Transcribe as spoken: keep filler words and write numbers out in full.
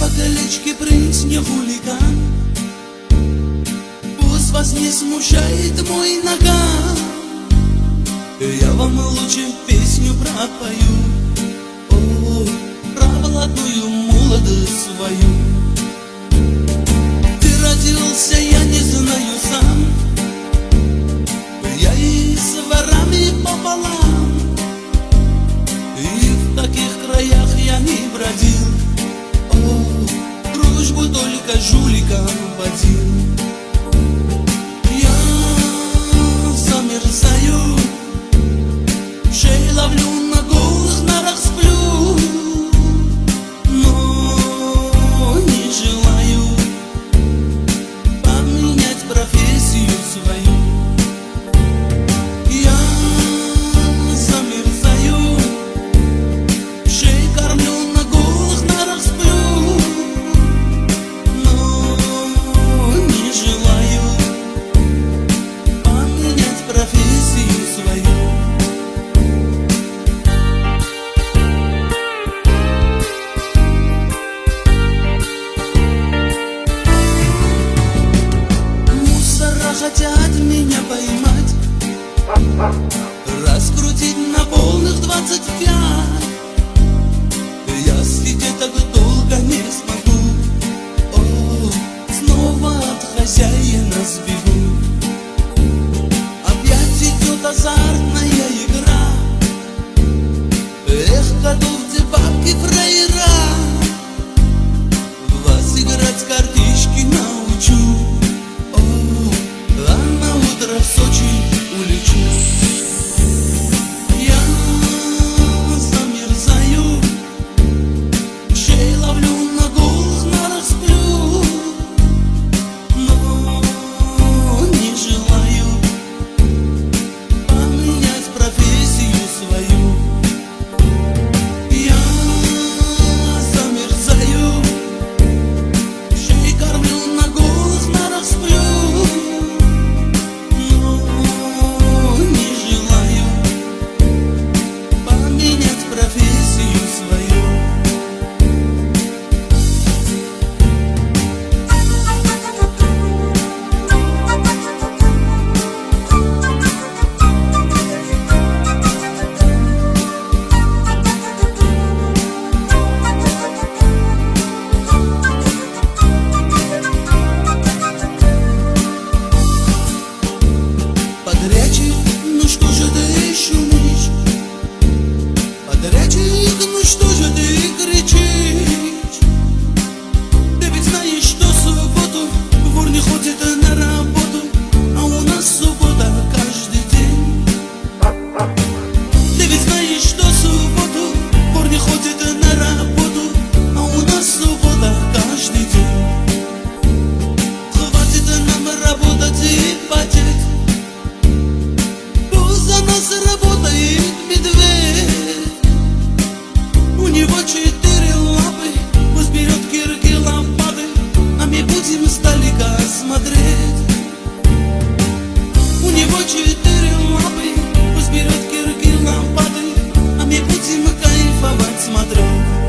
колечке принц не хулиган, пусть вас не смущает мой наган. Я вам лучше песню пропою, о, про молодую молодость свою. Ты родился, я не знаю сам, я и с ворами пополам, и в таких краях я не бродил, о, дружбу только жуликам водил. Я замерзаю, шею ловлю, на голых нарах сплю, но не желаю поменять профессию свою. Я замерзаю, шею кормлю, на голых нарах сплю, но не желаю поменять профессию свою. Хотят меня поймать, раскрутить на полных двадцать пять. Я сидеть так долго не смогу, о, снова от хозяина сбегу. Опять идет азартная игра, эх, готов где бабки фраера. Вас играть в картишки научу, в Сочи улечу. Я замерзаю, шею ловлю, на голых нарах сплю, но не желаю поменять профессию свою. Я замерзаю, шею кормлю, на голых нарах сплю, профессию свою. Подрядчик, ну что же ты шумишь? Подрядчик, ну что же ты кричишь? Ты ведь знаешь, что в субботу вор не ходит на работу, а у нас суббота каждый день. Ты ведь знаешь, что в субботу вор не ходит на работу, а у нас суббота каждый день. Хватит нам работать и потеть, пусть за нас работает медведь. У него четыре лапы, пусть берет кирки, лопаты, а мы будем издалека смотреть. У него четыре лапы, пусть берет кирки, лопаты, а мы будем кайфовать смотреть.